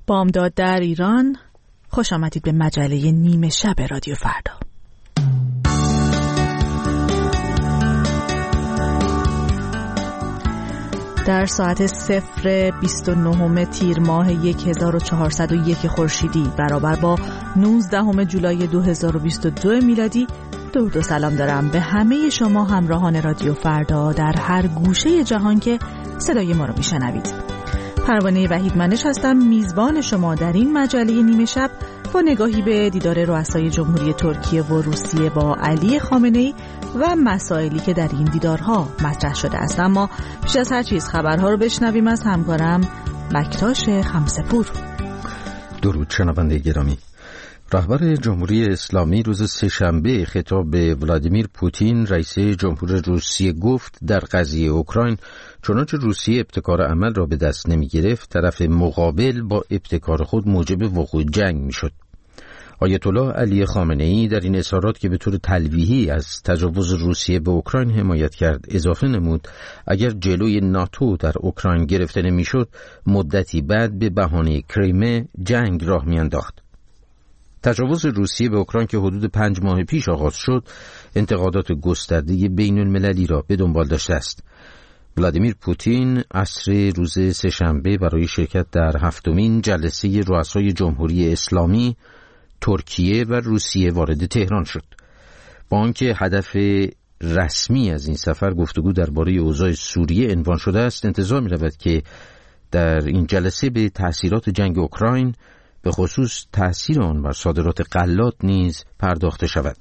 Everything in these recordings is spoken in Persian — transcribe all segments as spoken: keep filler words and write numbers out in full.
بامداد در ایران. خوش آمدید به مجله نیمه شب رادیو فردا. در ساعت صفر بیست و نهم تیر ماه هزار و چهارصد و یک خورشیدی برابر با نوزدهم جولای دو هزار و بیست و دو میلادی، درود و سلام دارم به همه شما همراهان رادیو فردا در هر گوشه جهان که صدای ما رو میشنوید. پروانه وحیدمنش هستم، میزبان شما در این مجله نیمه شب، با نگاهی به دیدار رؤسای جمهوری ترکیه و روسیه با علی خامنه‌ای و مسائلی که در این دیدارها مطرح شده است. اما پیش از هر چیز خبرها رو بشنویم از همکارم بکتاش خمسه‌پور. درود شنونده گرامی. رهبر جمهوری اسلامی روز سه‌شنبه خطاب به ولادیمیر پوتین رئیس جمهور روسیه گفت در قضیه اوکراین چنانچه روسیه ابتکار عمل را به دست نمی گرفت، طرف مقابل با ابتکار خود موجب وقوع جنگ می شد. آیت الله علی خامنه‌ای در این اظهارات که به طور تلویحی از تجاوز روسیه به اوکراین حمایت کرد اضافه نمود اگر جلوی ناتو در اوکراین گرفته نمی شد، مدتی بعد به بهانه کریمه جنگ راه می انداخت. تجاوز روسیه به اوکراین که حدود پنج ماه پیش آغاز شد، انتقادات گسترده بین المللی را به دنبال داشته است. ولادیمیر پوتین عصر روز سه‌شنبه برای شرکت در هفتمین جلسه رؤسای جمهوری اسلامی ترکیه و روسیه وارد تهران شد. با آنکه هدف رسمی از این سفر گفتگو درباره اوضاع سوریه عنوان شده است، انتظار می‌رود که در این جلسه به تأثیرات جنگ اوکراین، به خصوص تأثیر آن بر صادرات غلات نیز پرداخته شود.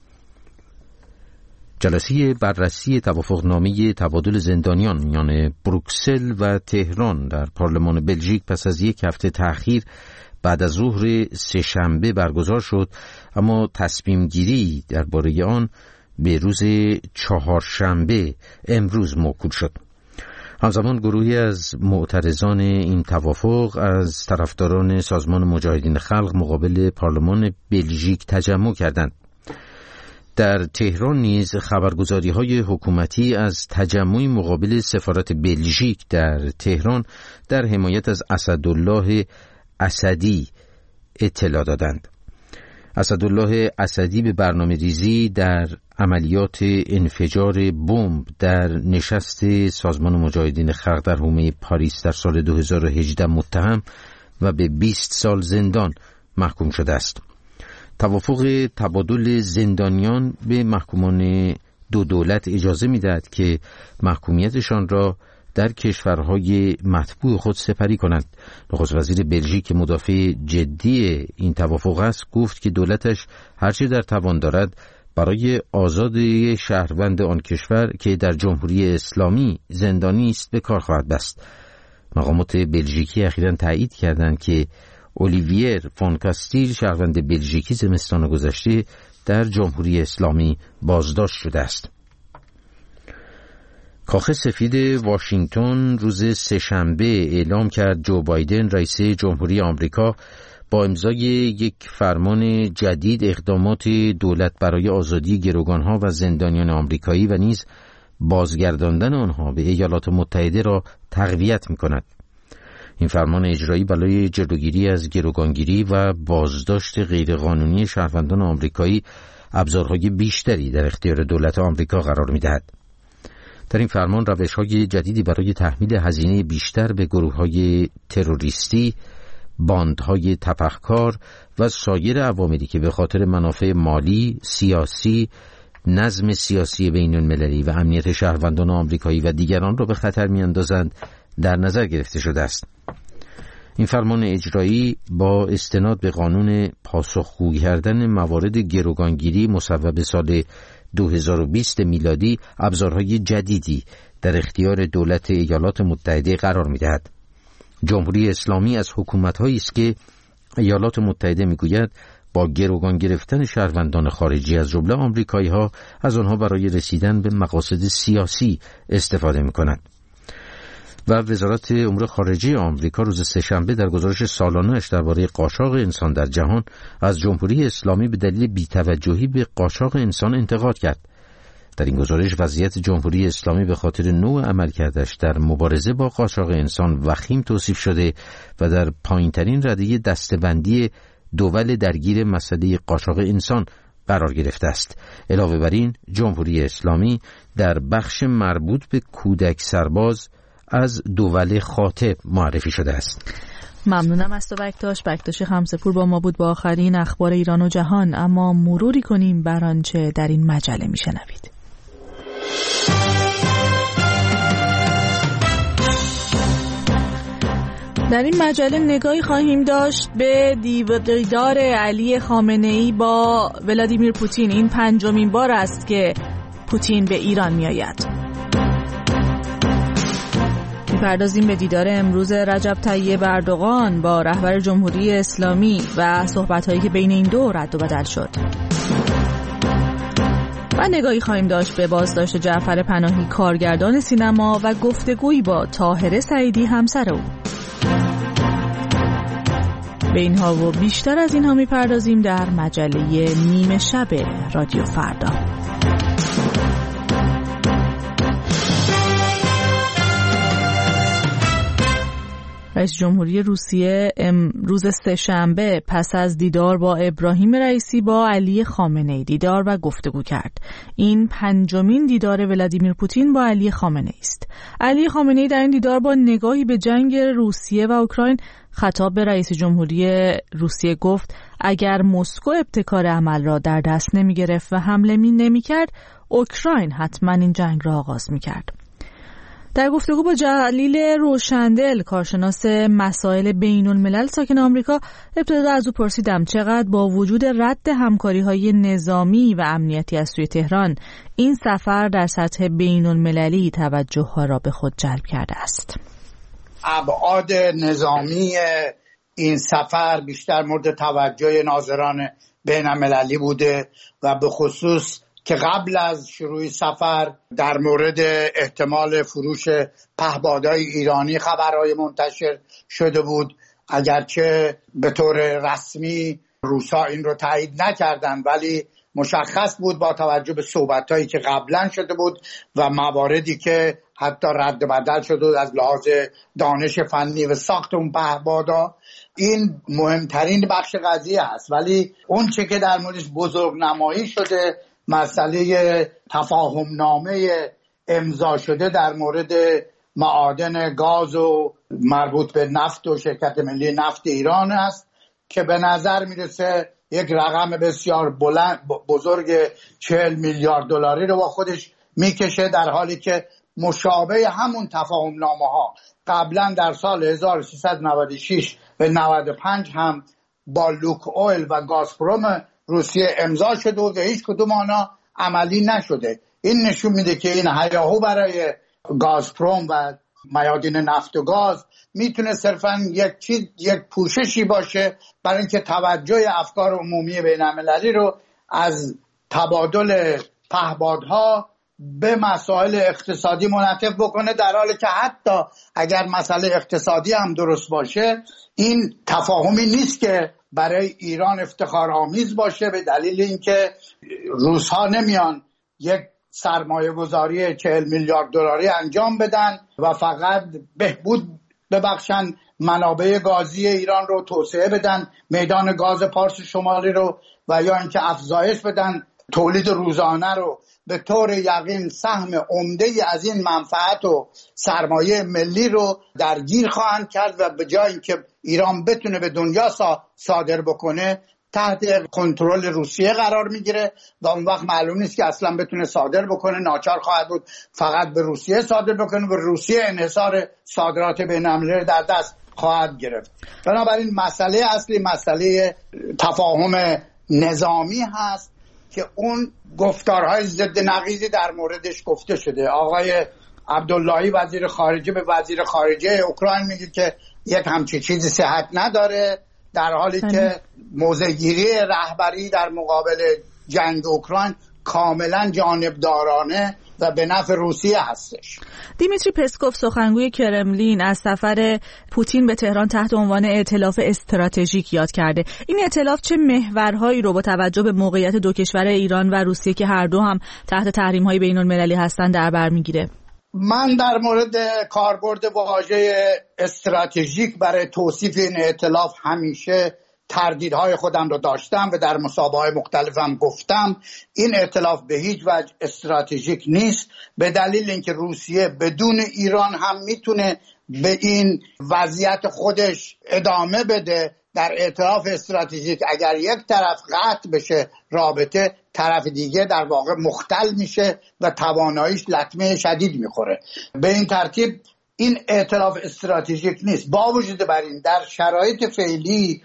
جلسه بررسی توافقنامه تبادل زندانیان میان بروکسل و تهران در پارلمان بلژیک پس از یک هفته تأخیر بعد از ظهر سه‌شنبه برگزار شد، اما تصمیم گیری درباره آن به روز چهارشنبه امروز موکول شد. همزمان گروهی از معترضان این توافق از طرفداران سازمان مجاهدین خلق مقابل پارلمان بلژیک تجمع کردند. در تهران نیز خبرگزاری‌های حکومتی از تجمعی مقابل سفارت بلژیک در تهران در حمایت از اسدالله اسدی اطلاع دادند. اسدالله اسدی به برنامه ریزی در عملیات انفجار بمب در نشست سازمان مجاهدین خلق در حومه پاریس در سال دو هزار و هجده متهم و به بیست سال زندان محکوم شده است. توافق تبادل زندانیان به محکومان دو دولت اجازه می‌دهد که محکومیتشان را در کشورهای مطبوع خود سپری کنند. نخست وزیر بلژیک که مدافع جدی این توافق است گفت که دولتش هرچه در توان دارد برای آزادی شهروند آن کشور که در جمهوری اسلامی زندانی است به کار خواهد بست. مقامات بلژیکی اخیراً تایید کردند که اولیویر فون کاستیل شهروند بلژیکی زمستان گذشته در جمهوری اسلامی بازداشت شده است. کاخ سفید واشنگتن روز سه‌شنبه اعلام کرد جو بایدن رئیس جمهوری آمریکا با امضای یک فرمان جدید اقدامات دولت برای آزادی گروگانها و زندانیان آمریکایی و نیز بازگرداندن آنها به ایالات متحده را تقویت می‌کند. این فرمان اجرایی برای جلوگیری از گروگانگیری و بازداشت غیرقانونی شهروندان آمریکایی ابزارهای بیشتری در اختیار دولت آمریکا قرار می‌دهد. در این فرمان روش‌های جدیدی برای تحمیل هزینه بیشتر به گروه‌های تروریستی، باندهای تفهکار و سایر عواملی که به خاطر منافع مالی، سیاسی، نظم سیاسی بین المللی و امنیت شهروندان آمریکایی و دیگران را به خطر می‌اندازند در نظر گرفته شده است. این فرمان اجرایی با استناد به قانون پاسخگو کردن موارد گروگانگیری مصوب سال دو هزار و بیست میلادی ابزارهای جدیدی در اختیار دولت ایالات متحده قرار می‌دهد. جمهوری اسلامی از حکومت‌هایی است که ایالات متحده می‌گوید با گروگان گرفتن شهروندان خارجی از جمله آمریکایی‌ها از آنها برای رسیدن به مقاصد سیاسی استفاده می‌کند. و وزارت امور خارجه آمریکا روز سه‌شنبه در گزارش سالانه‌اش درباره قاچاق انسان در جهان از جمهوری اسلامی به دلیل بی‌توجهی به قاچاق انسان انتقاد کرد. در این گزارش وضعیت جمهوری اسلامی به خاطر نوع عملکردش در مبارزه با قاچاق انسان وخیم توصیف شده و در پایین‌ترین رده دسته‌بندی دول درگیر مسئله قاچاق انسان قرار گرفته است. علاوه بر این، جمهوری اسلامی در بخش مربوط به کودک سرباز از دول خاطب معرفی شده است. ممنونم از تو بکتاش. بکتاش خمسه‌پور با ما بود با آخرین اخبار ایران و جهان. اما مروری کنیم بر آنچه در این مجله میشنوید. در این مجله نگاهی خواهیم داشت به دیدار علی خامنه‌ای با ولادیمیر پوتین. این پنجمین بار است که پوتین به ایران میآید. می‌پردازیم به دیدار امروز رجب طیب اردوغان با رهبر جمهوری اسلامی و صحبت‌هایی که بین این دو رد و بدل شد. و نگاهی خواهیم داشت به بازداشت جعفر پناهی کارگردان سینما و گفتگویی با طاهره سعیدی همسر او. به اینها و بیشتر از اینها می‌پردازیم در مجله نیمه شب رادیو فردا. رئیس جمهوری روسیه امروز سه‌شنبه پس از دیدار با ابراهیم رئیسی با علی خامنه‌ای دیدار و گفتگو کرد. این پنجمین دیدار ولادیمیر پوتین با علی خامنه‌ای است. علی خامنه‌ای در این دیدار با نگاهی به جنگ روسیه و اوکراین خطاب به رئیس جمهوری روسیه گفت اگر مسکو ابتکار عمل را در دست نمی گرفت و حمله می نمی کرد، اوکراین حتما این جنگ را آغاز می کرد. در گفتگو با جلیل روشندل کارشناس مسائل بین الملل ساکن آمریکا، ابتدا از او پرسیدم چقدر با وجود رد همکاری‌های نظامی و امنیتی از سوی تهران این سفر در سطح بین المللی توجه‌ها را به خود جلب کرده است. ابعاد نظامی این سفر بیشتر مورد توجه ناظران بین المللی بوده و به خصوص که قبل از شروع سفر در مورد احتمال فروش پهپادهای ایرانی خبرهای منتشر شده بود، اگرچه به طور رسمی روسا این رو تایید نکردن، ولی مشخص بود با توجه به صحبتایی که قبلا شده بود و مواردی که حتی رد بدل شده از لحاظ دانش فنی و ساخت اون پهپادها، این مهمترین بخش قضیه است. ولی اون چه که در موردش بزرگ نمایی شده مسئله تفاهم نامه امضا شده در مورد معادن گاز و مربوط به نفت و شرکت ملی نفت ایران است که به نظر میرسه یک رقم بسیار بلند بزرگ چهل میلیارد دلاری رو با خودش میکشه، در حالی که مشابه همون تفاهم نامه ها قبلا در سال هزار و سیصد و نود و شش و نود و پنج هم با لوک اویل و گازپروم روسیه امضا شده و هیچ کدوم آنها عملی نشده. این نشون میده که این هیاهو برای گازپروم و میادین نفت و گاز میتونه صرفا یک چیز یک پوششی باشه برای اینکه توجه افکار عمومی بین المللی رو از تبادل پهپادها به مسائل اقتصادی منعطف بکنه، در حالی که حتی اگر مسئله اقتصادی هم درست باشه این تفاهمی نیست که برای ایران افتخار آمیز باشه، به دلیل اینکه روس‌ها نمیان یک سرمایه گذاری چهل میلیارد دلاری انجام بدن و فقط بهبود ببخشن منابع گازی ایران رو توسعه بدن، میدان گاز پارس شمالی رو، و یا اینکه افزایش بدن تولید روزانه رو. به طور یقین سهم عمده‌ای از این منفعت و سرمایه ملی رو درگیر خواهند کرد و به جای اینکه ایران بتونه به دنیا صادر بکنه تحت کنترل روسیه قرار میگیره و اون وقت معلوم نیست که اصلا بتونه صادر بکنه، ناچار خواهد بود فقط به روسیه صادر بکنه و روسیه انحصار صادرات بین‌المللی در دست خواهد گرفت. بنابراین مسئله اصلی مسئله تفاهم نظامی هست که اون گفتارهای ضد نقیضی در موردش گفته شده. آقای عبداللهی وزیر خارجه به وزیر خارجه اوکراین میگه که یک همچین چیزی صحت نداره، در حالی که موضع‌گیری رهبری در مقابل جنگ اوکراین کاملا جانبدارانه و به نفع روسیه هستش. دیمیتری پسکوف سخنگوی کرملین از سفر پوتین به تهران تحت عنوان ائتلاف استراتژیک یاد کرده. این ائتلاف چه محورهایی رو با توجه به موقعیت دو کشور ایران و روسیه که هر دو هم تحت تحریم‌های بین‌المللی هستند در بر میگیره؟ من در مورد کاربرد واژه استراتژیک برای توصیف این ائتلاف همیشه تردیدهای خودم رو داشتم و در مسابقه‌های مختلفم گفتم. این ائتلاف به هیچ وجه استراتژیک نیست، به دلیل اینکه روسیه بدون ایران هم میتونه به این وضعیت خودش ادامه بده. در ائتلاف استراتژیک اگر یک طرف قطع بشه رابطه، طرف دیگه در واقع مختل میشه و تواناییش لطمه شدید میخوره. به این ترتیب این ائتلاف استراتژیک نیست. با وجود بر این در شرایط فعلی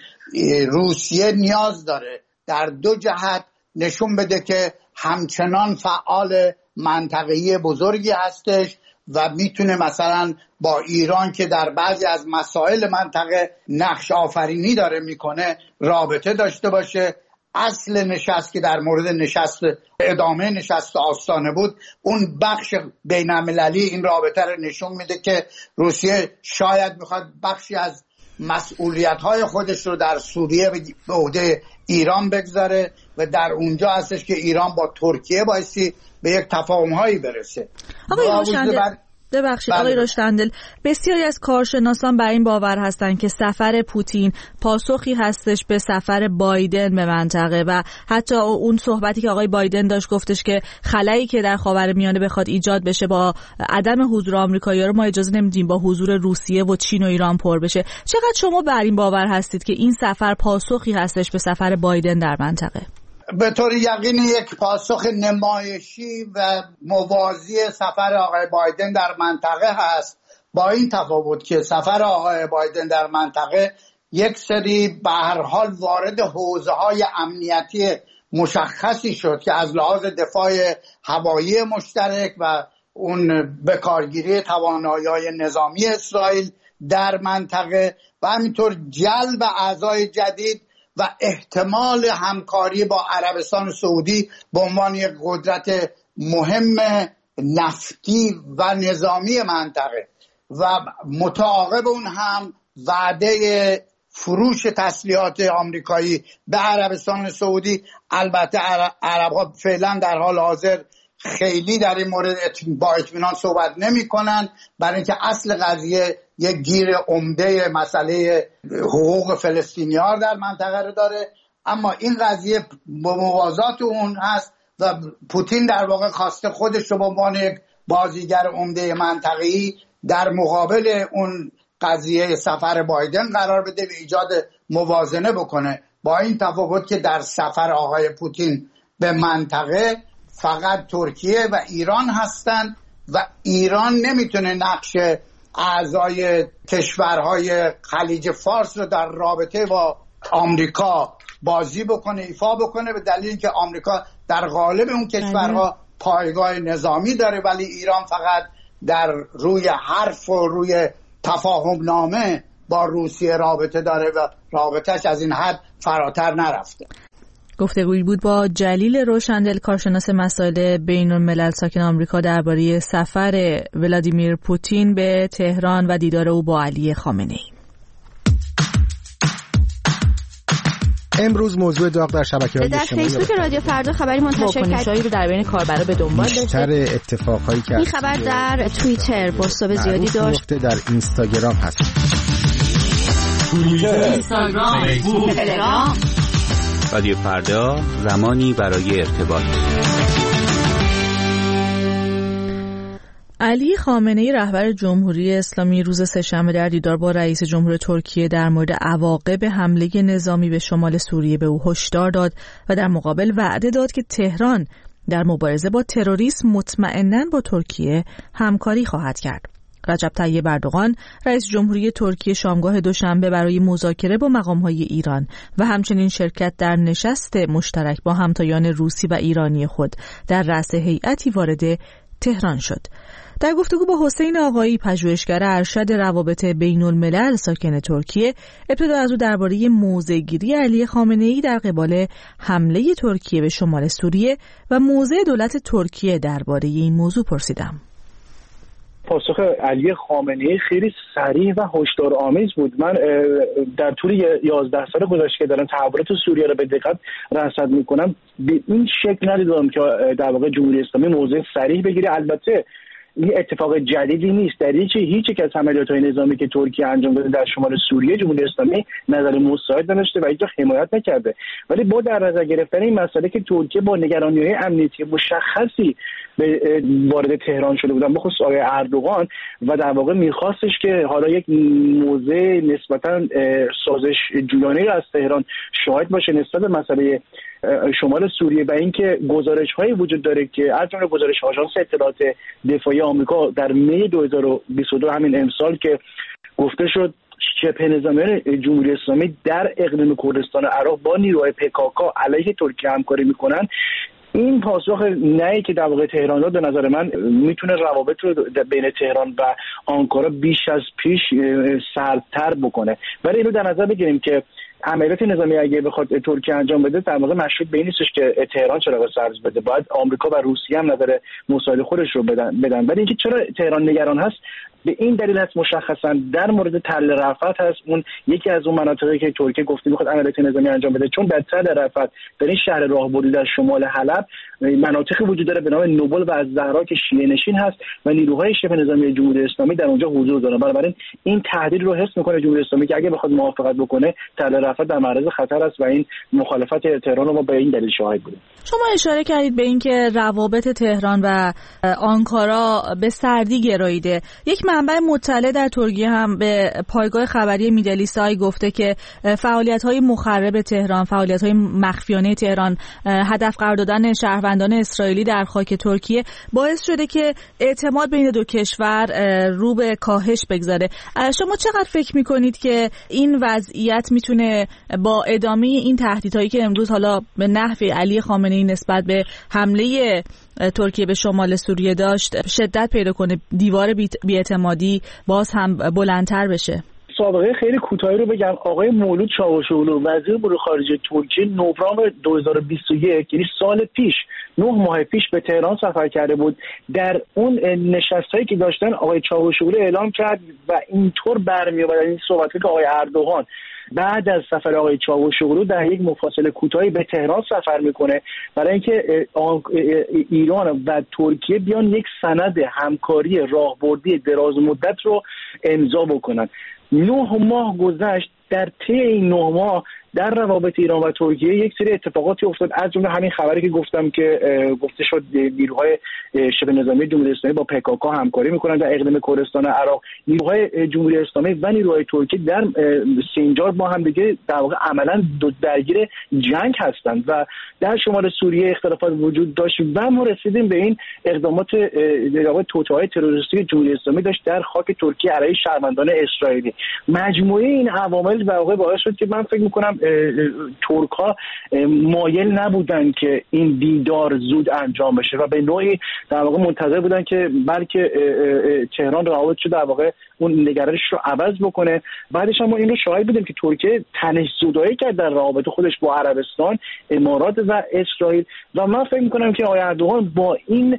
روسیه نیاز داره در دو جهت نشون بده که همچنان فعال منطقه‌ای بزرگی هستش و میتونه مثلا با ایران که در بعضی از مسائل منطقه نقش آفرینی داره میکنه رابطه داشته باشه. اصل نشست که در مورد نشست ادامه نشست آستانه بود، اون بخش بین‌المللی این رابطه رو نشون میده که روسیه شاید میخواد بخشی از مسئولیت‌های خودش رو در سوریه به عهده ایران بگذاره و در اونجا هستش که ایران با ترکیه بایستی به یک تفاهم‌هایی برسه. آقای روشندل ببخشید آقای روشندل، بسیاری از کارشناسان بر این باور هستند که سفر پوتین پاسخی هستش به سفر بایدن به منطقه و حتی اون صحبتی که آقای بایدن داشت گفتش که خلایی که در خاورمیانه بخواد ایجاد بشه با عدم حضور آمریکایی‌ها رو ما اجازه نمیدیم با حضور روسیه و چین و ایران پر بشه. چقدر شما بر این باور هستید که این سفر پاسخی هستش به سفر بایدن در منطقه؟ به طور یقین یک پاسخ نمایشی و موازی سفر آقای بایدن در منطقه هست، با این تفاوت که سفر آقای بایدن در منطقه یک سری به هر حال وارد حوزه‌های امنیتی مشخصی شد که از لحاظ دفاع هوایی مشترک و اون بکارگیری توانایی‌های نظامی اسرائیل در منطقه و همینطور جلب اعضای جدید و احتمال همکاری با عربستان سعودی به عنوان یک قدرت مهم نفتی و نظامی منطقه و متعاقب اون هم وعده فروش تسلیحات آمریکایی به عربستان سعودی. البته عرب‌ها فعلا در حال حاضر خیلی در این مورد با اطمینان صحبت نمی کنن، برای اینکه اصل قضیه یک گیر عمده مسئله حقوق فلسطینی‌ها در منطقه رو داره، اما این قضیه با موازات اون هست و پوتین در واقع خواسته خودش رو به عنوان یک بازیگر عمده منطقه‌ای در مقابل اون قضیه سفر بایدن قرار بده و ایجاد موازنه بکنه، با این تفاوت که در سفر آقای پوتین به منطقه فقط ترکیه و ایران هستند و ایران نمیتونه نقش اعضای کشورهای خلیج فارس رو در رابطه با آمریکا بازی بکنه، ایفا بکنه، به دلیل اینکه آمریکا در قالب اون کشورها پایگاه نظامی داره ولی ایران فقط در روی حرف و روی تفاهم نامه با روسیه رابطه داره و رابطهش از این حد فراتر نرفته. گفتگویی بود با جلیل روشندل، کارشناس مسائل بین الملل ساکن آمریکا، درباره سفر ولادیمیر پوتین به تهران و دیدار او با علی خامنه‌ای. امروز موضوع داغ در شبکه‌های اجتماعی در فیسبوک رادیو فردا خبری منتشر کرد رو در بین کاربرا به دنبال داشت. بیشتر اتفاقایی که این خبر در توییتر بازتاب زیادی داشت، در اینستاگرام هست. توییتر، اینستاگرام، فیسبوک، تلگرام. رادیو فردا، زمانی برای ارتباط. علی خامنه‌ای رهبر جمهوری اسلامی روز سه‌شنبه در دیدار با رئیس جمهور ترکیه در مورد عواقب حمله نظامی به شمال سوریه به او هشدار داد و در مقابل وعده داد که تهران در مبارزه با تروریسم مطمئناً با ترکیه همکاری خواهد کرد. رجب طیب اردوغان رئیس جمهوری ترکیه شامگاه دوشنبه برای مذاکره با مقام‌های ایران و همچنین شرکت در نشست مشترک با همتایان روسی و ایرانی خود در رأس هیئتی وارد تهران شد. در گفتگو با حسین آقایی پژوهشگر ارشد روابط بین الملل ساکن ترکیه، ابتدا از او درباره موضع‌گیری علی خامنه‌ای در قبال حمله ترکیه به شمال سوریه و موضع دولت ترکیه درباره این موضوع پرسیدم. پاسخ علی خامنه‌ای خیلی صریح و هشدارآمیز بود. من در طول یازده سال گذشته که دارم تحولات سوریه را به دقت رصد میکنم به این شکل ندیدم که در واقع جمهوری اسلامی موضع صریح بگیره. البته این اتفاق جدیدی نیست. در هیچ هیچ یک از عملیات‌های نظامی که ترکیه انجام داده در شمال سوریه جمهوری اسلامی نظر مساعد نداشته و هیچ حمایت نکرده. ولی با در نظر گرفتن این مسئله که ترکیه با نگرانی‌های امنیتی مشخصی به وارد تهران شده بودن، بخصوص آقای اردوغان، و در واقع می‌خواستش که حالا یک موضع نسبتاً سازش جویانه را از تهران شاهد باشه نسبت به مسئله شمال سوریه و اینکه گزارش‌هایی وجود داره که از جمله گزارش آژانس اطلاعات دفاعی آمریکا در می دو هزار و بیست و دو همین امسال که گفته شد شبه نظامیان جمهوری اسلامی در اقلیم کردستان عراق با نیروهای پکاکا علیه ترکیه همکاری میکنن. این پاسخ نه که در واقع تهران داد به نظر من میتونه روابط رو بین تهران و آنکارا بیش از پیش سردتر بکنه. ولی اینو در نظر بگیریم که عملیات نظامی اگه بخواد ترکیه انجام بده در واقع مشروط به این نیستش که تهران چراغ سبز بده، باید آمریکا و روسیه هم نظر مساعد خودش رو بدن بدن ولی اینکه چرا تهران نگران هست به این دلیل هست مشخصا در مورد تل رفت هست، اون یکی از اون مناطقی که ترکیه گفته میخواد عملیات نظامی انجام بده، چون در تل رفت در این شهر راهبردی در شمال حلب مناطقی وجود داره به نام نوبل و الزهرا که شیعه نشین هست و نیروهای شبه نظامی جمهوری اسلامی در اونجا حضور دارن. بنابراین این تهدید رو حس میکنه جمهوری اسلامی که اگه بخواد موافقت بکنه تل رفت در معرض خطر است و این مخالفت تهران رو ما به این دلیل شاهد بودیم. شما اشاره کردید به اینکه روابط تهران و آنکارا به سردی گراییده. یک منبع مطلع در ترکیه هم به پایگاه خبری میدلیسای گفته که فعالیت‌های مخرب تهران، فعالیت‌های مخفیانه تهران، هدف قرار دادن شهروندان اسرائیلی در خاک ترکیه باعث شده که اعتماد بین دو کشور رو به کاهش بگذاره. شما چقدر فکر می‌کنید که این وضعیت میتونه با ادامه این تهدیدهایی که امروز حالا به نحو علی خامنه‌ای نسبت به حمله ترکیه به شمال سوریه داشت شدت پیدا کنه، دیوار بی‌اعتمادی باز هم بلندتر بشه؟ سابقه خیلی کوتاهی رو بگم. آقای مولود چاوشوغلو وزیر امور خارجه ترکیه نوامبر دو هزار و بیست و یک یعنی سال پیش نه ماه پیش به تهران سفر کرده بود. در اون نشستایی که داشتن آقای چاوشوغلو اعلام کرد و اینطور برمی‌آمد این صحبتی که آقای اردوغان بعد از سفر آقای چاوشوغلو در یک مفاصله کوتاهی به تهران سفر میکنه برای اینکه ایران و ترکیه بیان یک سند همکاری راهبردی دراز مدت رو امضا بکنن. نه ماه گذشت. در طی این نه ماه در روابط ایران و ترکیه یک سری اتفاقاتی افتاد، از جمله همین خبری که گفتم که گفته شد نیروهای شبه نظامی جمهوری اسلامی با پکاکا همکاری میکنن در اقلیم کردستان عراق. نیروهای جمهوری اسلامی و نیروهای ترکیه در سینجار با هم دیگه در واقع عملاً دو درگیر جنگ هستند و در شمال سوریه اختلافات وجود داشت و ما رسیدیم به این اقدامات در واقع توطئه‌های تروریستی جمهوری اسلامی داشت در خاک ترکیه علیه شهروندان اسرائیلی. مجموعه این عوامل در واقع باعث شد که من فکر می‌کنم ترک ها مایل نبودن که این دیدار زود انجام بشه و به نوعی در واقع منتظر بودن که بلکه تهران روابط شده در واقع اون نگرش رو عوض بکنه. بعدش هم ما این رو شاهد بودیم که ترکیه تنش زدایی کرد در روابط خودش با عربستان، امارات و اسرائیل و من فکر میکنم که آقای اردوغان با این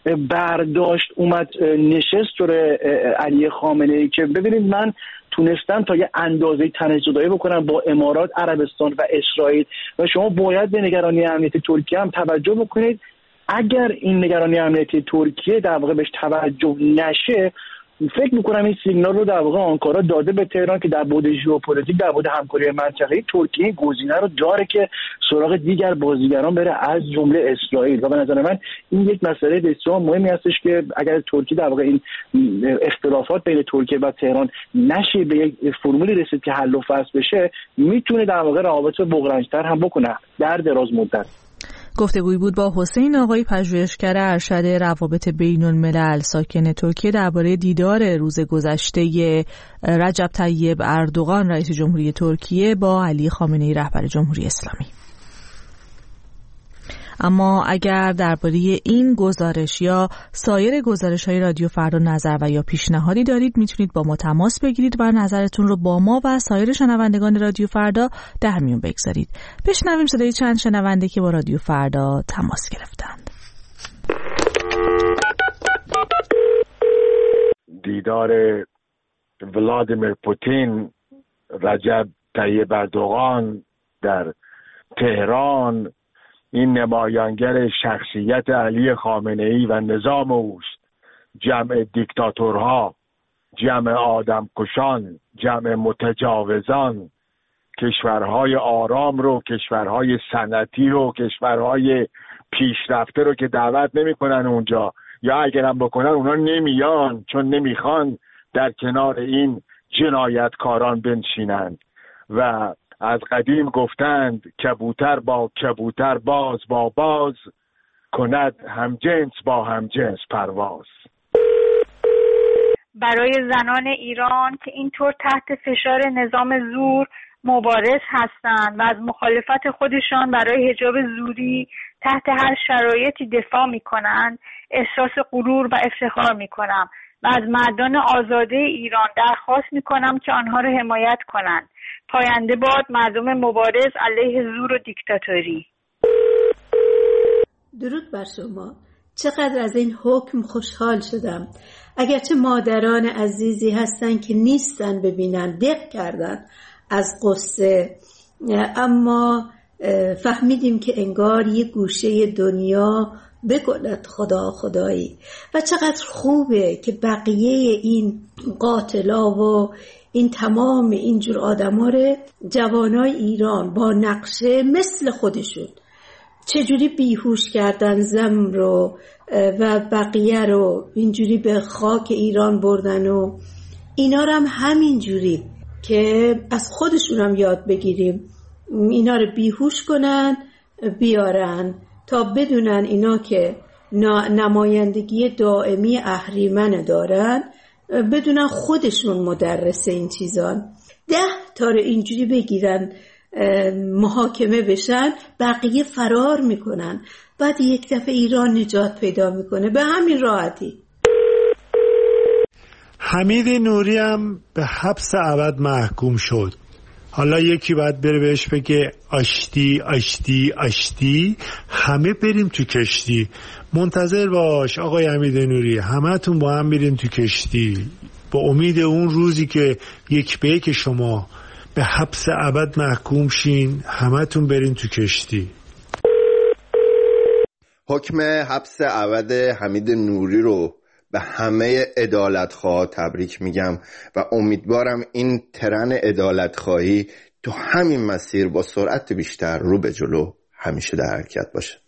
برداشت اومد نشست جلوی علی خامنه‌ای که ببینید من تونستم تا یه اندازه تنش‌زدایی بکنم با امارات، عربستان و اسرائیل و شما باید به نگرانی امنیتی ترکیه هم توجه بکنید. اگر این نگرانی امنیتی ترکیه در واقع بهش توجه نشه فکر میکنم این سیگنال رو در واقع آنکارا داده به تهران که در بعد ژئوپلیتیک در بعد همکاری منطقه‌ای ترکیه گزینه رو داره که سراغ دیگر بازیگران بره از جمله اسرائیل و به نظر من این یک مسئله بسیار مهمی هستش که اگر ترکیه در واقع این اختلافات بین ترکیه و تهران نشه به یک فرمولی رسید که حل و فصل بشه میتونه در واقع روابط بغرنج‌تر هم بکنه در دراز مدت. گفتگویی بود با حسین آقایی پژوهشگر ارشد روابط بین الملل ساکن ترکیه درباره دیدار روز گذشته رجب طیب اردوغان رئیس جمهوری ترکیه با علی خامنه‌ای رهبر جمهوری اسلامی. اما اگر درباره این گزارش یا سایر گزارش‌های رادیو فردا نظر و یا پیشنهادی دارید میتونید با ما تماس بگیرید و نظرتون رو با ما و سایر شنوندگان رادیو فردا در میون بگذارید. بشنویم صدای چند شنونده که با رادیو فردا تماس گرفتند. دیدار ولادیمیر پوتین، رجب طیب اردوغان در تهران، این نمایانگر شخصیت علی خامنه‌ای و نظام اوست. جمع دیکتاتورها، جمع آدمکشان، جمع متجاوزان، کشورهای آرام رو، کشورهای صنعتی رو، کشورهای پیشرفته رو که دعوت نمی‌کنن اونجا، یا اگرم بکنن اونا نمیان چون نمیخوان در کنار این جنایتکاران بنشینند. و از قدیم گفتند کبوتر با کبوتر، باز با باز، کند همجنس با همجنس پرواز. برای زنان ایران که اینطور تحت فشار نظام زور مبارز هستند و از مخالفت خودشان برای حجاب زوری تحت هر شرایطی دفاع می‌کنند، احساس غرور و افتخار می‌کنم و از مردان آزاده ایران درخواست می‌کنم که آنها را حمایت کنند. پاینده باد مردم مبارز علیه زور و دیکتاتوری. درود بر شما. چقدر از این حکم خوشحال شدم. اگرچه مادران عزیزی هستن که نیستن ببینن، دق کردن از قصه، اما فهمیدیم که انگار یه گوشه دنیا بگلد خدا خدایی. و چقدر خوبه که بقیه این قاتلا و این تمام اینجور آدما رو جوانای ایران با نقشه مثل خودشون چجوری بیهوش کردن زم رو و بقیه رو اینجوری به خاک ایران بردن، و اینا رو هم همینجوری که از خودشون هم یاد بگیریم، اینا رو بیهوش کنن بیارن تا بدونن اینا که نمایندگی دائمی اهریمن دارن، بدونن خودشون مدرس این چیزان. ده تا رو اینجوری بگیرن محاکمه بشن، بقیه فرار میکنن، بعد یک دفعه ایران نجات پیدا میکنه به همین راحتی. حمید نوری هم به حبس ابد محکوم شد. حالا یکی باید بره بهش بگه آشتی آشتی آشتی، همه بریم تو کشتی. منتظر باش آقای حمید نوری، همه تون با هم بریم تو کشتی، با امید اون روزی که یک به یک شما به حبس ابد محکوم شین، همه تون برین تو کشتی. حکم حبس ابد حمید نوری رو به همه عدالتخواه تبریک میگم و امیدوارم این ترن عدالتخواهی تو همین مسیر با سرعت بیشتر رو به جلو همیشه در حرکت باشه.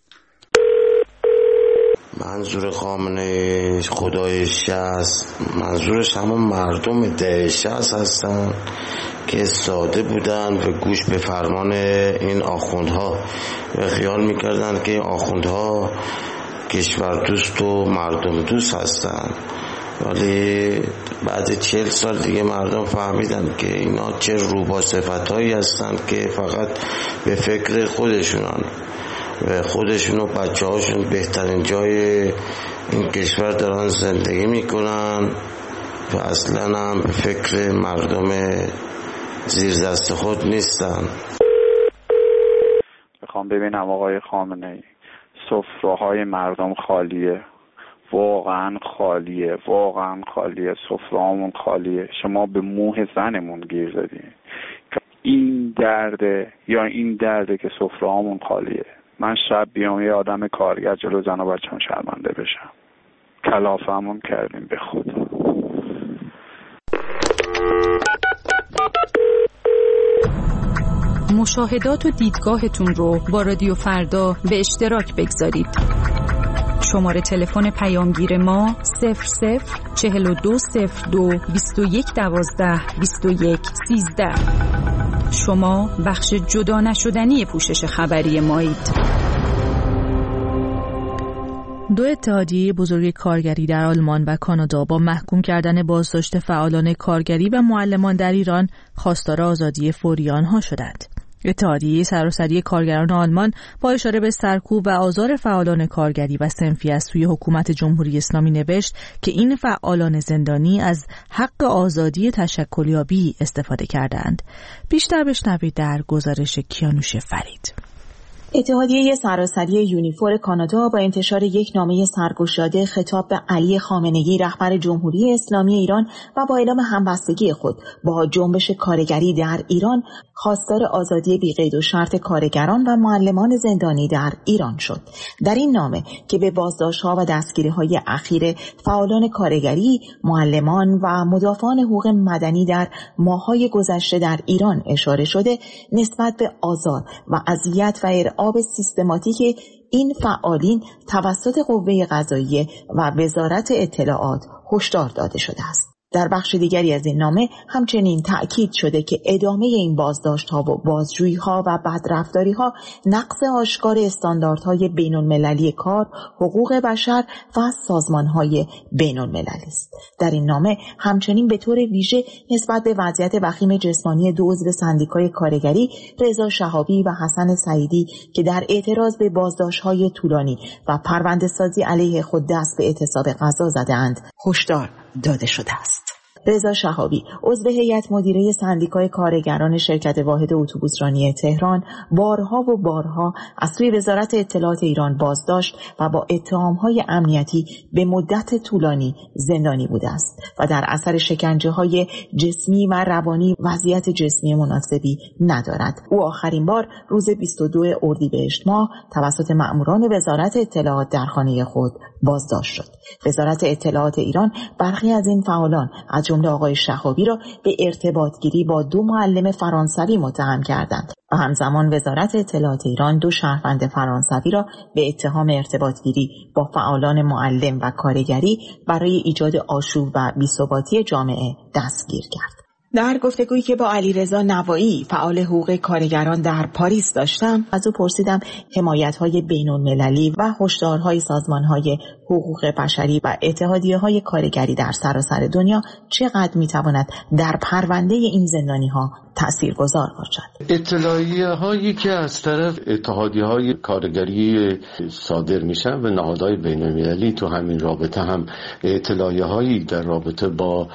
منظور خامنه خدای شصت، منظورش همون مردم ده شصت هستن که ساده بودن و گوش به فرمان این آخوندها و خیال میکردن که این آخوندها کشور دوست و مردم دوست هستن، ولی بعد چهل سال دیگه مردم فهمیدن که اینا چه روبا صفتایی هستن که فقط به فکر خودشونن و خودشون و بچه هاشون بهترین جای این کشور دارن زندگی میکنن و اصلا هم به فکر مردم زیر دست خود نیستن. میخوام ببینم آقای خامنه‌ای، سفره‌های مردم خالیه، واقعا خالیه، واقعا خالیه، سفره‌هامون خالیه. شما به موه زنمون گیر زدین. این درده یا این درده که سفره‌هامون خالیه. من شب بیام یه آدم کارگر جلو زن و بچه‌م شرمنده بشم. کلافه‌مون کردیم به خدا. مشاهدات و دیدگاهتون رو با رادیو فردا به اشتراک بگذارید. شماره تلفن پیامگیر ما صفر صفر چهل و دو صفر دو بیست و یک دوازده بیست و یک سیزده. شما بخش جدا نشدنی پوشش خبری مایید. دو اتحادیه بزرگ کارگری در آلمان و کانادا با محکوم کردن بازداشت فعالان کارگری و معلمان در ایران خواستار آزادی فوری آنها شدند. اتحادیه سراسری کارگران آلمان با اشاره به سرکوب و آزار فعالان کارگری و صنفی از سوی حکومت جمهوری اسلامی نوشت که این فعالان زندانی از حق آزادی تشکلیابی استفاده کردند. بیشتر بشنوید در گزارش کیانوش فرید. اتحادیه سراسری یونیفور کانادا با انتشار یک نامه سرگشاده خطاب به علی خامنه‌ای رهبر جمهوری اسلامی ایران و با اعلام همبستگی خود با جنبش کارگری در ایران خواستار آزادی بی‌قید و شرط کارگران و معلمان زندانی در ایران شد. در این نامه که به بازداشت‌ها و دستگیری‌های اخیر فعالان کارگری، معلمان و مدافعان حقوق مدنی در ماه‌های گذشته در ایران اشاره شده، نسبت به آزار و اذیت و آب سیستماتیک این فعالین توسط قوه قضاییه و وزارت اطلاعات هشدار داده شده است. در بخش دیگری از این نامه همچنین تأکید شده که ادامه این بازداشت‌ها و بازجویی‌ها و بدرفتاری‌ها نقض آشکار استانداردهای بین‌المللی کار، حقوق بشر و سازمان‌های بین‌المللی است. در این نامه همچنین به طور ویژه نسبت به وضعیت وخیم جسمانی دو عضو سندیکای کارگری رضا شهابی و حسن سعیدی که در اعتراض به بازداشت‌های طولانی و پرونده‌سازی علیه خود دست به اعتصاب غذا زده‌اند هشدار داده شده است. رضا شهابی عضو هیئت مدیره سندیکای کارگران شرکت واحد اتوبوسرانی تهران بارها و بارها از سوی وزارت اطلاعات ایران بازداشت و با اتهام‌های امنیتی به مدت طولانی زندانی بوده است و در اثر شکنجه‌های جسمی و روانی وضعیت جسمی مناسبی ندارد. او آخرین بار روز بیست و دوم اردیبهشت ماه توسط مأموران وزارت اطلاعات در خانه خود بازداشت شد. وزارت اطلاعات ایران برخی از این فعالان از جمله آقای شهابی را به ارتباطگیری با دو معلم فرانسوی متهم کردند و همزمان وزارت اطلاعات ایران دو شهروند فرانسوی را به اتهام ارتباطگیری با فعالان معلم و کارگری برای ایجاد آشوب و بی‌ثباتی جامعه دستگیر کرد. در گفتگویی که با علیرضا نوایی فعال حقوق کارگران در پاریس داشتم از او پرسیدم حمایت‌های بین‌المللی و هشدارهای سازمان‌های حقوق بشری و اتحادیه‌های کارگری در سراسر دنیا چقدر می‌تواند در پرونده این زندانی‌ها تاثیرگذار باشد. اطلاعیه‌هایی که از طرف اتحادیه‌های کارگری صادر میشن و نهادهای بین‌المللی تو همین رابطه هم اطلاعیه‌هایی در رابطه با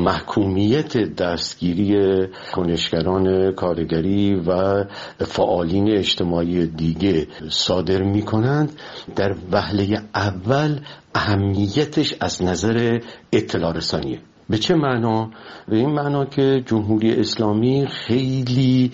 محکومیت دستگیری کنشگران کارگری و فعالین اجتماعی دیگه صادر می‌کنند، در وهله اول اهمیتش از نظر اطلاع رسانیه. به چه معنا؟ به این معنا که جمهوری اسلامی خیلی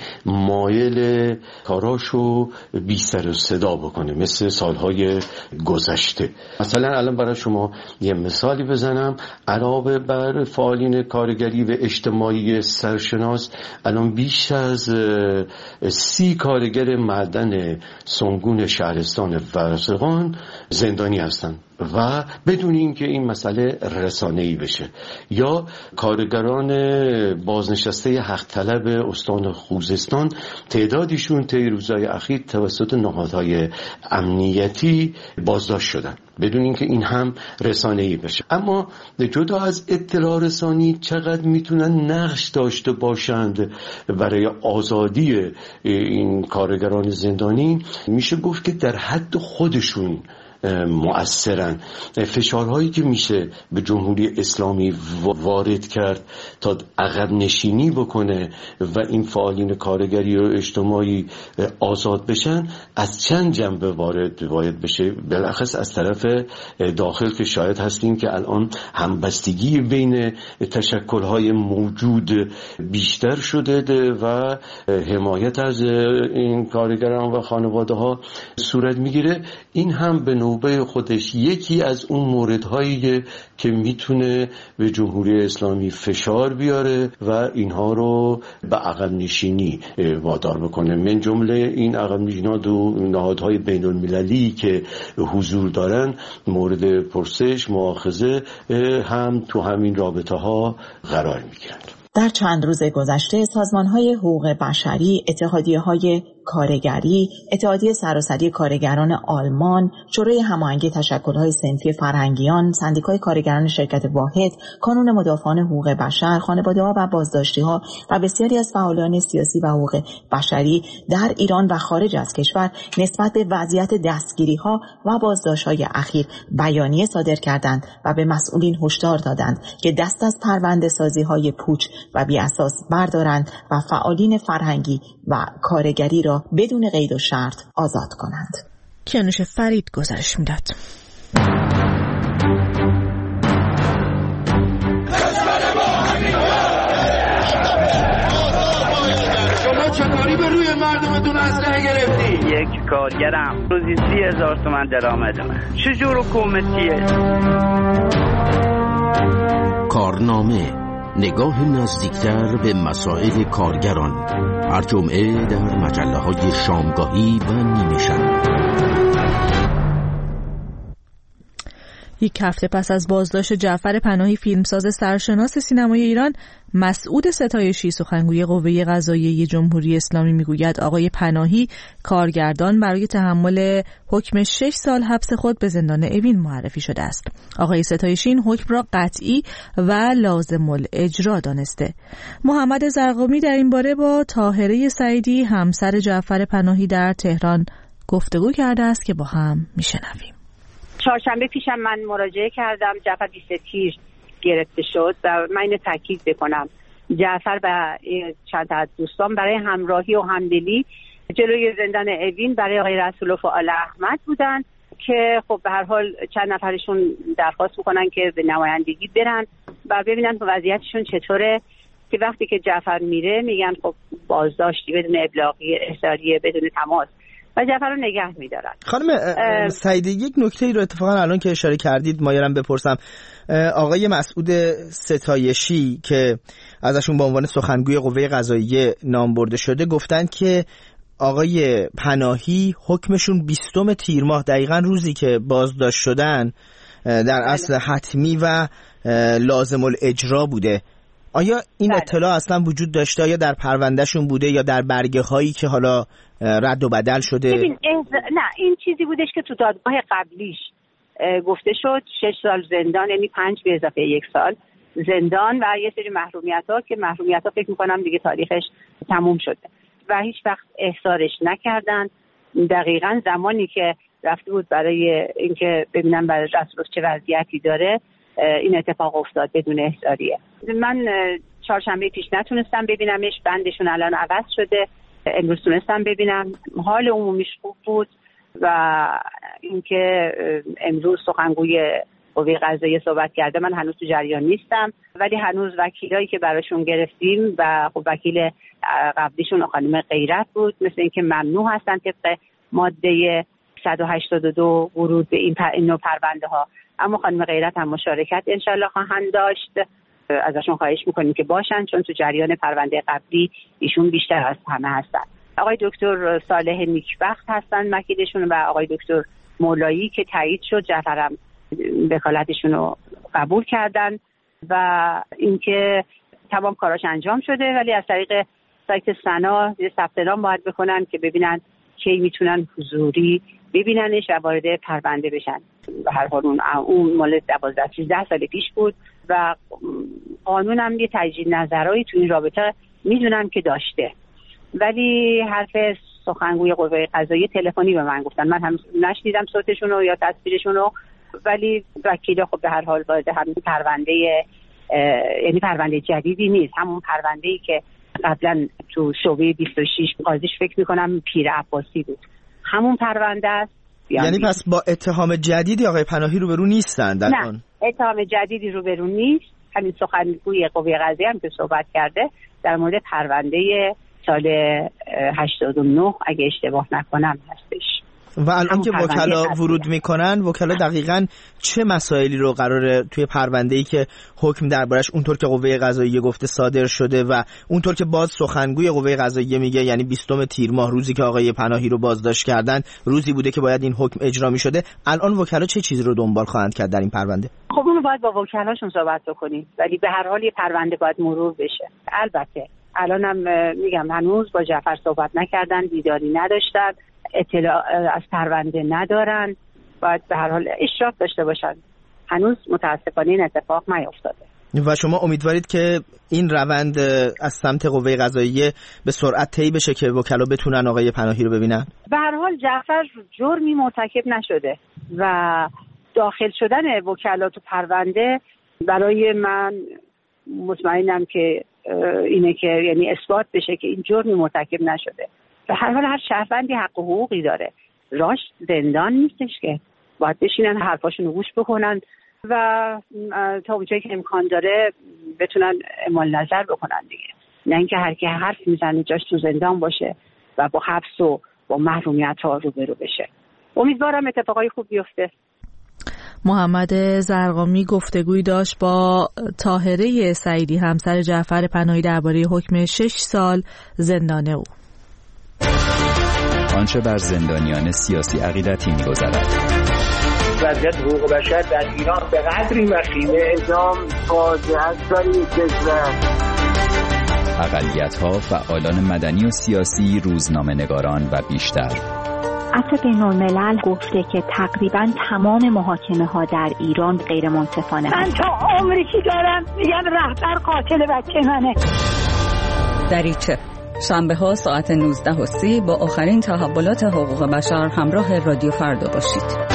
مایل کاراشو بی سر و صدا بکنه مثل سالهای گذشته. مثلا الان برای شما یه مثالی بزنم، علاوه بر فعالین کارگری و اجتماعی سرشناس الان بیش از سی کارگر معدن سنگون شهرستان ورزقان زندانی هستند و بدون اینکه این مسئله رسانه‌ای بشه. یا کارگران بازنشسته حق طلب استان خوزستان تعدادیشون طی روزهای اخیر توسط نهادهای امنیتی بازداشت شدن بدون اینکه این هم رسانه‌ای بشه. اما جدا از اطلاع رسانی چقدر میتونن نقش داشته باشند برای آزادی این کارگران زندانی، میشه گفت که در حد خودشون مؤثرن. فشارهایی که میشه به جمهوری اسلامی وارد کرد تا عقب نشینی بکنه و این فعالین کارگری و اجتماعی آزاد بشن از چند جنبه وارد باید بشه. بالاخص از طرف داخل که شاید هستیم که الان همبستگی بین تشکل‌های موجود بیشتر شده و حمایت از این کارگران و خانواده‌ها صورت میگیره. این هم به نوبه خودش یکی از اون موردهایی که میتونه به جمهوری اسلامی فشار بیاره و اینها رو به عقب نشینی وادار بکنه. من جمله این عقب نشینی دو نهادهای بین المللی که حضور دارن مورد پرسش مؤاخذه هم تو همین رابطه ها قرار میگیرند. در چند روز گذشته سازمان‌های حقوق بشری، اتحادیه‌های کارگری، اتحادیه سراسری کارگران آلمان، شورای هماهنگی تشکل‌های صنفی فرهنگیان، سندیکای کارگران شرکت واحد، کانون مدافعان حقوق بشر، خانواده‌ها و بازداشتی‌ها و بسیاری از فعالان سیاسی و حقوق بشری در ایران و خارج از کشور نسبت به وضعیت دستگیری‌ها و بازداشت‌های اخیر بیانیه صادر کردند و به مسئولین هشدار دادند که دست از پرونده سازی‌های پوچ و بی اساس بردارند و فعالین فرهنگی و کارگری را بدون قید و شرط آزاد کنند. کیانوش فرید گزارش میداد. شما چطوری به روی مردمتون اسلحه گرفتی؟ یک کارگرم روزی سی هزار تومن درآمدمه. چجور حکومتیه؟ کارنامه، نگاه نزدیکتر به مسائل کارگران، هر جمعه در مجله‌های شامگاهی و نیمه شب. یک هفته پس از بازداشت جعفر پناهی فیلمساز سرشناس سینمای ایران، مسعود ستایشی سخنگوی قوه قضاییه جمهوری اسلامی میگوید آقای پناهی کارگردان برای تحمل حکم شش سال حبس خود به زندان اوین معرفی شده است. آقای ستایشی این حکم را قطعی و لازم الاجرا دانسته. محمد زرقامی در این باره با طاهره سعیدی همسر جعفر پناهی در تهران گفتگو کرده است که با هم میشنویم. چهارشنبه پیشم من مراجعه کردم، جعفر بیست تیر گرفته شد و من اینو تاکید بکنم جعفر و چند تا از دوستان برای همراهی و همدلی جلوی زندان اوین برای آقای رسول و فعال احمد بودن که خب به هر حال چند نفرشون درخواست میکنن که به نمایندگی برن و ببینن وضعیتشون چطوره، که وقتی که جعفر میره میگن خب بازداشتی بدون ابلاغی احضاریه بدون تماس و جعفر رو نگه می‌دارن. خانم سعیدی یک نکته رو اتفاقا الان که اشاره کردید مایلم بپرسم. آقای مسعود ستایشی که ازشون به عنوان سخنگوی قوه قضاییه نام برده شده گفتن که آقای پناهی حکمشون بیستم تیر ماه، دقیقاً روزی که بازداشت شدن، در اصل حتمی و لازم الاجرا بوده. آیا این بله. اطلاع اصلا وجود داشته یا در پروندهشون بوده یا در برگه هایی که حالا رد و بدل شده؟ ببین نه، این چیزی بودش که تو دادگاه قبلیش گفته شد شش سال زندان، یعنی پنج به اضافه یک سال زندان و یه سری محرومیت ها که محرومیت ها فکر میکنم دیگه تاریخش تموم شده و هیچ وقت احضارش نکردن. دقیقاً زمانی که رفته بود برای اینکه ببینم برای رسول چه وضعیتی داره این اتفاق افتاد بدون احضاریه. من چهارشنبه پیش نتونستم ببینمش، بندشون الان عوض شده، امروز تونستم ببینم. حال عمومیش خوب بود و اینکه امروز سخنگوی قوه قضاییه صحبت کرده من هنوز تو جریان نیستم، ولی هنوز وکیلایی که براشون گرفتیم و خب وکیل قبلیشون خانم غیرت بود، مثل اینکه ممنوع هستن طبق ماده صد و هشتاد و دو ورود به این نوع پرونده ها، اما خانم غیرت هم مشارکت انشالله خواهند داشت. ازشون خواهش میکنیم که باشن چون تو جریان پرونده قبلی ایشون بیشتر از همه هستن. آقای دکتر صالح نیکبخت هستن وکیلشون و آقای دکتر مولایی که تایید شد، جعفرم وکالتشون رو قبول کردن و اینکه تمام کاراش انجام شده، ولی از طریق سایت سنا ثبت نام باید بکنن که ببینن کی میتونن حضوری ببیننش و وارد پرونده بشن. به هر حال اون اون مال دوازده سیزده سال پیش بود و قانون هم یه تجدید نظرایی تو این رابطه میدونم که داشته، ولی حرف سخنگوی قوه قضاییه تلفنی به من گفتن، من هم نشنیدم صوتشون رو یا تصویرشون رو، ولی وکیل خب به هر حال وارد همین پرونده یعنی پرونده جدیدی نیست، همون پرونده‌ای که قبلا تو شعبه بیست و شش قاضیش فکر می‌کنم پیر عباسی بود، همون پرونده است. یعنی پس با اتهام جدیدی آقای پناهی روبرو نیستن در نه، آن؟ اتهام جدیدی روبرو نیست. همین سخنگوی قوه قضاییه هم که صحبت کرده در مورد پرونده سال هشتاد و نه اگه اشتباه نکنم هستش. و الان که وکلا ورود میکنن، وکلا دقیقاً چه مسائلی رو قراره توی پرونده‌ای که حکم دربارش اونطور که قوه قضاییه گفته صادر شده و اونطور که باز سخنگوی قوه قضاییه میگه، یعنی بیستم تیر ماه روزی که آقای پناهی رو بازداشت کردن روزی بوده که باید این حکم اجرا میشده، الان وکلا چه چیزی رو دنبال خواهند کرد در این پرونده؟ خب اونو باید با وکلاشون صحبت بکنیم، ولی به هر حال یه پرونده باید مرور بشه. البته الانم میگم هنوز با جعفر صحبت نکردن، دیداری نداشتن، اطلاع از پرونده ندارن، باید به هر حال اشراف داشته باشن. هنوز متاسفانه این اتفاق نیفتاده. و شما امیدوارید که این روند از سمت قوه قضاییه به سرعت طی بشه که وکلا بتونن آقای پناهی رو ببینن؟ به هر حال جعفر جرمی مرتکب نشده و داخل شدن وکلا تو پرونده برای من مطمئنم که اینه که یعنی اثبات بشه که این جرمی مرتکب نشده. به هر حال هر شهروندی حق و حقوقی داره، راش زندان نیستش که باید بشینن حرفاشون رو گوش بکنن و تا اونجایی که امکان داره بتونن اعمال نظر بکنن دیگه، نه اینکه هر کی حرف میزنه جاش تو زندان باشه و با حبس و با محرومیت ها روبرو بشه. امیدوارم اتفاقای خوب بیفته. محمد زرقامی گفتگوی داشت با طاهره سعیدی، همسر جعفر پناهی، درباره حکم شش سال زندان او. آنچه بر زندانیان سیاسی عقیدتی می‌گذرد. وضعیت حقوق بشر در ایران به قدری وخیمه، اعدام فاجعه است در این کشور. اقلیت‌ها، فعالان مدنی و سیاسی، روزنامه‌نگاران و بیشتر. عفو بین‌الملل گفته که تقریباً تمام محاکمه‌ها در ایران غیر منصفانه. من تا عمری که دارم میگن رهبر قاتل بچه منه. دریچه شنبه ها ساعت نوزده و سی با آخرین تحولات حقوق بشر همراه رادیو فردا باشید.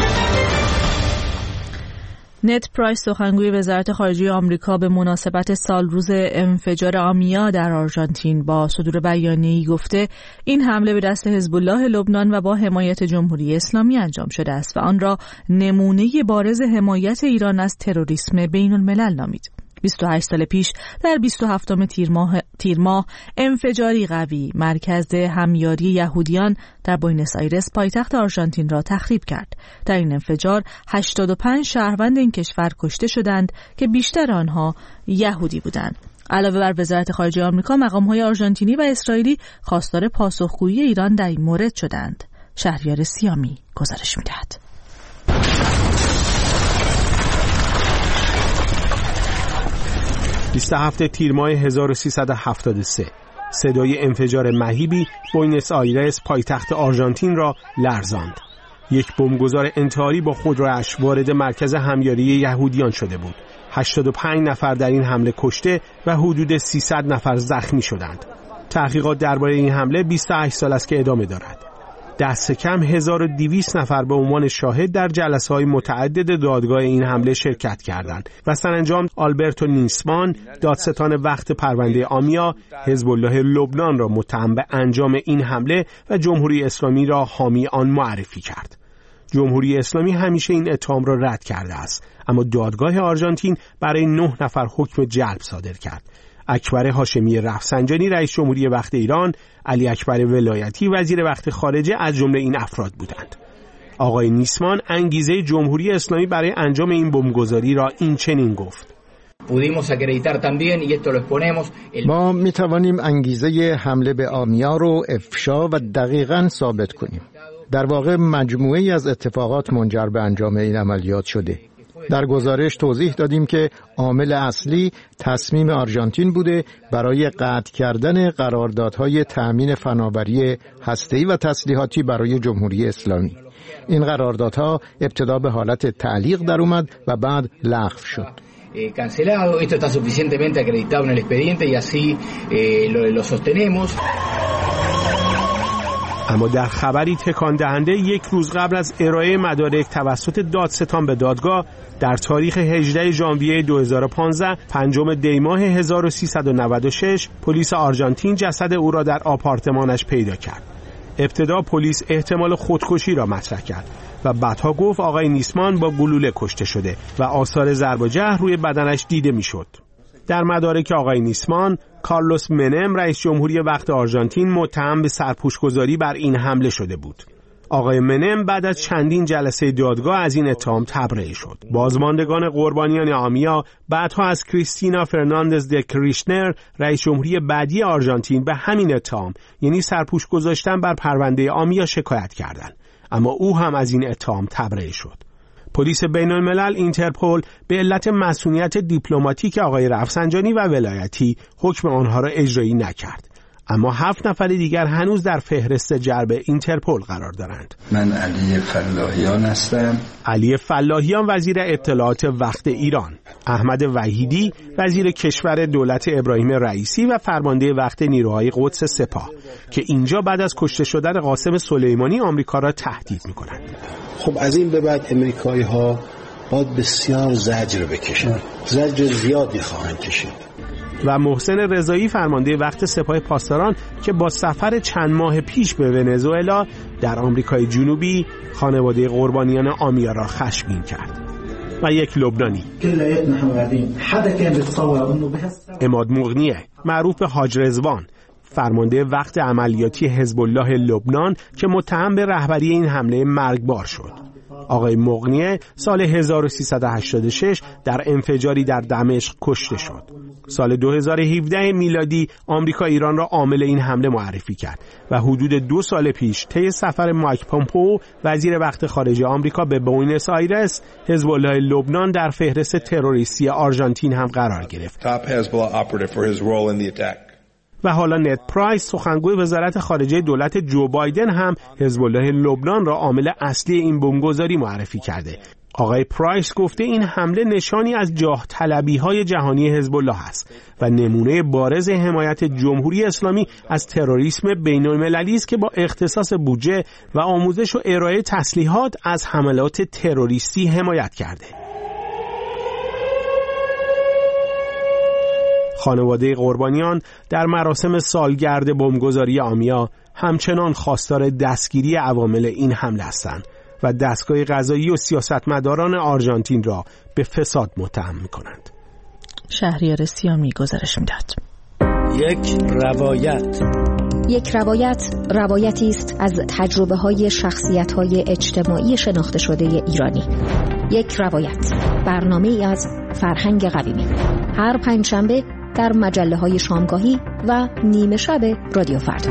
نت پرایس سخنگوی وزارت خارجه آمریکا به مناسبت سالروز انفجار آمیا در آرژانتین با صدور بیانیه‌ای گفته این حمله به دست حزب الله لبنان و با حمایت جمهوری اسلامی انجام شده است و آن را نمونه بارز حمایت ایران از تروریسم بین الملل نامید. بیست و هشت سال پیش در بیست و هفتم تیر ماه, تیر ماه انفجاری قوی مرکز همیاری یهودیان در بوئنوس آیرس پایتخت آرژانتین را تخریب کرد. در این انفجار هشتاد و پنج شهروند این کشور کشته شدند که بیشتر آنها یهودی بودند. علاوه بر وزارت خارجه آمریکا، مقام‌های آرژانتینی و اسرائیلی خواستار پاسخگویی ایران در این مورد شدند. شهریار سیامی گزارش می‌دهد. بیست و هفتم تیر ماه هزار و سیصد و هفتاد و سه صدای انفجار مهیبی بوئنوس آیرس پایتخت آرژانتین را لرزاند. یک بمبگذار انتحاری با خودرویش وارد مرکز همیاری یهودیان شده بود. هشتاد و پنج نفر در این حمله کشته و حدود سیصد نفر زخمی شدند. تحقیقات درباره این حمله بیست و هشت سال است که ادامه دارد. دست کم هزار و دویست نفر به عنوان شاهد در جلسه‌های متعدد دادگاه این حمله شرکت کردند و سرانجام آلبرتو نیسمان، دادستان وقت پرونده آمیا، حزب الله لبنان را متهم به انجام این حمله و جمهوری اسلامی را حامی آن معرفی کرد. جمهوری اسلامی همیشه این اتهام را رد کرده است، اما دادگاه آرژانتین برای نه نفر حکم جلب صادر کرد. اکبر هاشمی رفسنجانی رئیس جمهوری وقت ایران، علی اکبر ولایتی وزیر وقت خارجه از جمله این افراد بودند. آقای نیسمان انگیزه جمهوری اسلامی برای انجام این بمبگذاری را این چنین گفت: ما می توانیم انگیزه حمله به آمیا رو افشا و دقیقاً ثابت کنیم. در واقع مجموعه‌ای از اتفاقات منجر به انجام این عملیات شده. در گزارش توضیح دادیم که عامل اصلی تصمیم آرژانتین بوده برای قطع کردن قراردادهای تأمین فناوری هسته‌ای و تسلیحاتی برای جمهوری اسلامی. این قراردادها ابتدا به حالت تعلیق در اومد و بعد لغو شد. cancelado. Esto está suficientemente acreditado en el expediente y así eh, lo, lo sostenemos. اما در خبری تکان دهنده یک روز قبل از ارائه مدارک توسط دادستان به دادگاه در تاریخ هجدهم ژانویه دو هزار و پانزده پنجم دی ماه هزار و سیصد و نود و شش پلیس آرژانتین جسد او را در آپارتمانش پیدا کرد. ابتدا پلیس احتمال خودکشی را مطرح کرد و بعدها گفت آقای نیسمان با گلوله کشته شده و آثار ضرب و جرح روی بدنش دیده میشد. در مدارک آقای نیسمان، کارلوس منم رئیس جمهوری وقت آرژانتین متهم به سرپوشگذاری بر این حمله شده بود. آقای منم بعد از چندین جلسه دادگاه از این اتهام تبرئه شد. بازماندگان قربانیان آمیا بعدها از کریستینا فرناندز د کریشنر رئیس جمهوری بعدی آرژانتین به همین اتهام، یعنی سرپوش گذاشتن بر پرونده آمیا، شکایت کردند، اما او هم از این اتهام تبرئه شد. پلیس بین الملل اینترپل به علت مسئولیت دیپلماتیک آقای رفسنجانی و ولایتی حکم آنها را اجرایی نکرد. اما هفت نفر دیگر هنوز در فهرست جلب اینترپل قرار دارند. من علی فلاحیان هستم. علی فلاحیان وزیر اطلاعات وقت ایران، احمد وحیدی وزیر کشور دولت ابراهیم رئیسی و فرمانده وقت نیروهای قدس سپاه که اینجا بعد از کشته شدن قاسم سلیمانی آمریکا را تهدید می‌کنند. خب از این به بعد امریکایی‌ها باید بسیار زجر بکشند. زجر زیادی خواهند کشید. و محسن رضایی فرمانده وقت سپاه پاسداران که با سفر چند ماه پیش به ونزوئلا در آمریکای جنوبی خانواده قربانیان آمیا را خشمگین کرد. و یک لبنانی عماد مغنیه معروف به حاج رضوان فرمانده وقت عملیاتی حزب الله لبنان که متهم به رهبری این حمله مرگبار شد. آقای مغنیه سال هزار و سیصد و هشتاد و شش در انفجاری در دمشق کشته شد. سال دو هزار و هفده میلادی آمریکا ایران را عامل این حمله معرفی کرد و حدود دو سال پیش طی سفر مایک پومپئو وزیر وقت خارجه آمریکا به بوئنوس آیرس حزب الله لبنان در فهرست تروریستی آرژانتین هم قرار گرفت. و حالا نت پرایس سخنگوی وزارت خارجه دولت جو بایدن هم حزب الله لبنان را عامل اصلی این بمبگذاری معرفی کرده. آقای پرایس گفته این حمله نشانی از جاه طلبی های جهانی حزب الله است و نمونه بارز حمایت جمهوری اسلامی از تروریسم بین المللی است که با اختصاص بودجه و آموزش و ارائه تسلیحات از حملات تروریستی حمایت کرده. خانواده قربانیان در مراسم سالگرد بمبگذاری آمیا همچنان خواستار دستگیری عوامل این حمله هستند و دستگاه قضایی و سیاستمداران آرژانتین را به فساد متهم می‌کنند. شهریار سیامی گزارش می‌داد. یک روایت یک روایت روایتی است از تجربه‌های شخصیت‌های اجتماعی شناخته شده ایرانی. یک روایت برنامه‌ای از فرهنگ قویمی هر پنجشنبه در مجله‌های شامگاهی و نیمه شب رادیو فردا.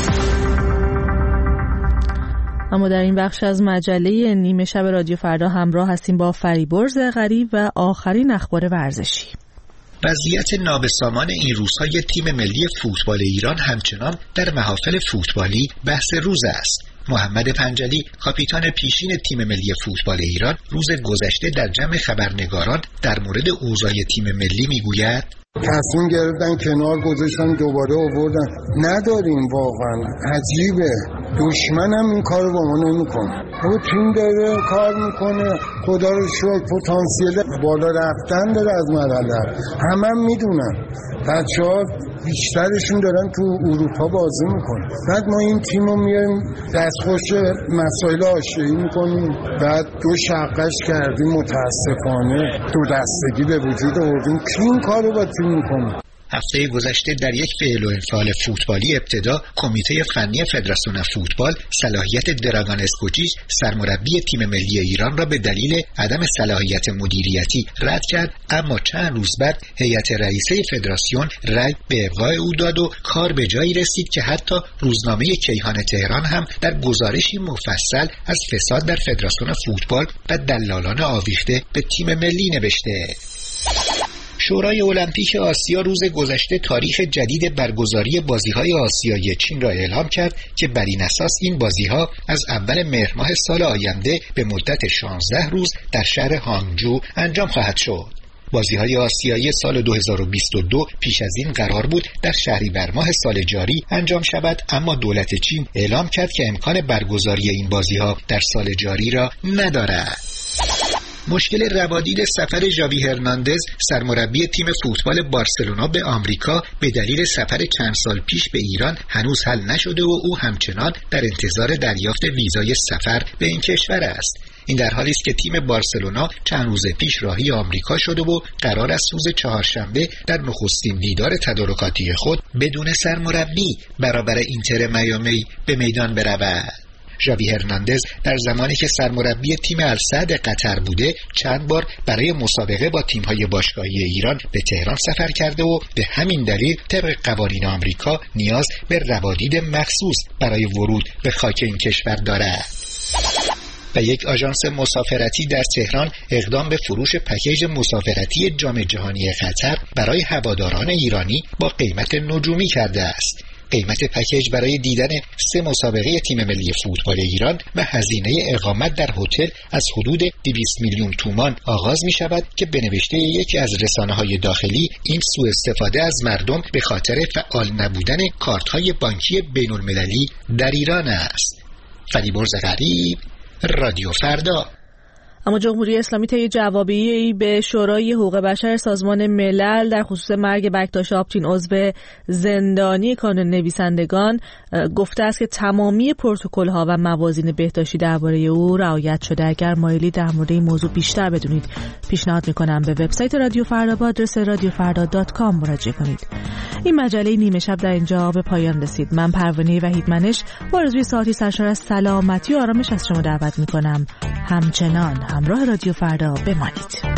اما در این بخش از مجله نیمه شب رادیو فردا همراه هستیم با فریبرز غریب و آخرین اخبار ورزشی. وضعیت نابسامان این روزهای تیم ملی فوتبال ایران همچنان در محافل فوتبالی بحث روز است. محمد پنجلی کاپیتان پیشین تیم ملی فوتبال ایران روز گذشته در جمع خبرنگاران در مورد اوضاع تیم ملی میگوید تصمیم گرفتن کنار گذاشتن دوباره آوردن. نداریم واقعا عجیبه. دشمنم این کارو با ما نمیکنه. او تیم داره کار میکنه خدا رو شکر پتانسیل بالا رفتن داره از مرحله. همه هم میدونن بچه‌ها بیشترشون دارن تو اروپا بازی میکنن. بعد ما این تیمو میایم دستخوش مسائل حاشیه‌ای میکنیم. بعد دو شقش کردیم متاسفانه دو دستگی به وجود آوردیم. کی این کارو با تیم میکنه؟ هفته گذشته در یک فعل و انفعال فوتبالی ابتدا کمیته فنی فدراسیون فوتبال صلاحیت دراگان اسکوچیچ سرمربی تیم ملی ایران را به دلیل عدم صلاحیت مدیریتی رد کرد، اما چند روز بعد هیئت رئیسه فدراسیون رأی به ابقای او داد و کار به جایی رسید که حتی روزنامه کیهان تهران هم در گزارشی مفصل از فساد در فدراسیون فوتبال و دلالان آویخته به تیم ملی نوشته. شورای المپیک آسیا روز گذشته تاریخ جدید برگزاری بازی‌های آسیایی چین را اعلام کرد که بر این اساس این بازی‌ها از اول مهر ماه سال آینده به مدت شانزده روز در شهر هانگجو انجام خواهد شد. بازی‌های آسیایی سال دو هزار و بیست و دو پیش از این قرار بود در شهریور ماه سال جاری انجام شود، اما دولت چین اعلام کرد که امکان برگزاری این بازی‌ها در سال جاری را ندارد. مشکل روادید سفر ژاوی هرناندز سرمربی تیم فوتبال بارسلونا به آمریکا به دلیل سفر چند سال پیش به ایران هنوز حل نشده و او همچنان در انتظار دریافت ویزای سفر به این کشور است. این در حالی است که تیم بارسلونا چند روز پیش راهی آمریکا شده و قرار است روز چهارشنبه در نخستین دیدار تدارکاتی خود بدون سرمربی برابر اینتر میامی به میدان برود. ژاوی هرناندز در زمانی که سرمربی تیم السعد قطر بوده چند بار برای مسابقه با تیم‌های باشگاهی ایران به تهران سفر کرده و به همین دلیل طبق قوانین آمریکا نیاز به روادید مخصوص برای ورود به خاک این کشور دارد. و یک آژانس مسافرتی در تهران اقدام به فروش پکیج مسافرتی جام جهانی قطر برای هواداران ایرانی با قیمت نجومی کرده است. قیمت پکیج برای دیدن سه مسابقه تیم ملی فوتبال ایران و هزینه اقامت در هتل از حدود دویست میلیون تومان آغاز می شود که به نوشته یکی از رسانه‌های داخلی این سوء استفاده از مردم به خاطر فعال نبودن کارت‌های بانکی بین‌المللی در ایران است. فریبرز غریب، رادیو فردا. اما جمهوری اسلامی طی جوابی به شورای حقوق بشر سازمان ملل در خصوص مرگ بکتاش آپتین عضو زندانی کانون نویسندگان گفته است که تمامی پروتکل‌ها و موازین بهداشتی درباره او رعایت شده. اگر مایلی در مورد این موضوع بیشتر بدونید پیشنهاد می‌کنم به وبسایت رادیو فردا با آدرس رادیو فردا دات کام مراجعه کنید. این مجله نیمه شب در اینجا به پایان رسید. من پروانه وحیدمنش با آرزوی ساعتی سرشار از سلامتی و آرامش از شما دعوت می‌کنم همچنان همراه رادیو فردا بمانید.